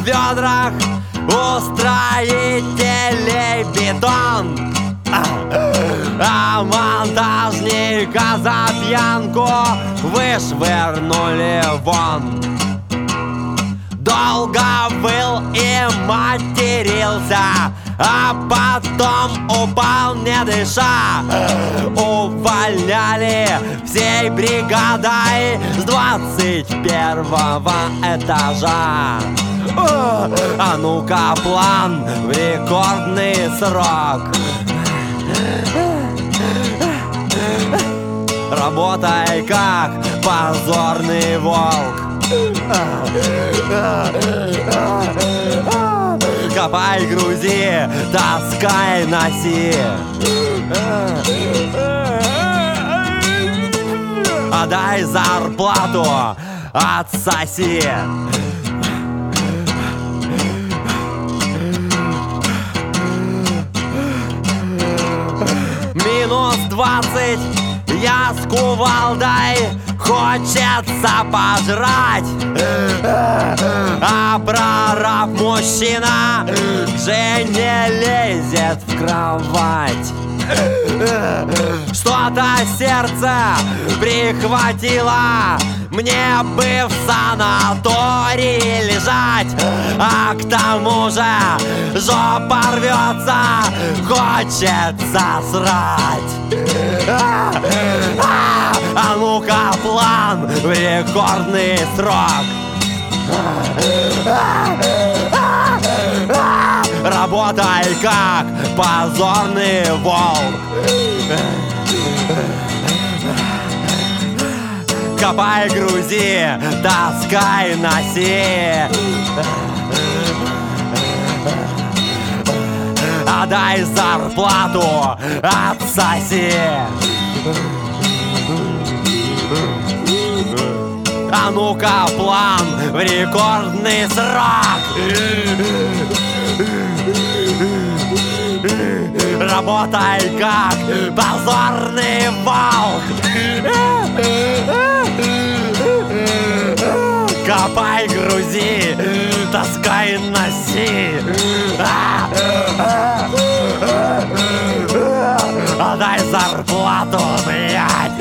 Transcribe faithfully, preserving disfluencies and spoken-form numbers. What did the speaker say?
ведрах у строителей бетон, а монтажника за пьянку вышвырнули вон. Долго выл и матерился, а потом упал, не дыша. Увольняли всей бригадой с двадцать первого этажа. А ну-ка, план в рекордный срок. Работай как позорный волк. Копай, грузи, таскай, носи. Отдай зарплату, отсоси. Минус двадцать, я с кувалдой, хочется пожрать. А прораб мужчина к жене лезет в кровать. Что-то сердце прихватило, мне бы в санатории лежать. А к тому же жопа рвется, хочется срать. А ну-ка, план в рекордный срок. Работай как позорный волк. Копай, грузи, таскай, носи. Отдай зарплату, отсоси. А ну-ка, план в рекордный срок. Работай как позорный волк. Копай, грузи, таскай, носи. Отдай зарплату, блядь.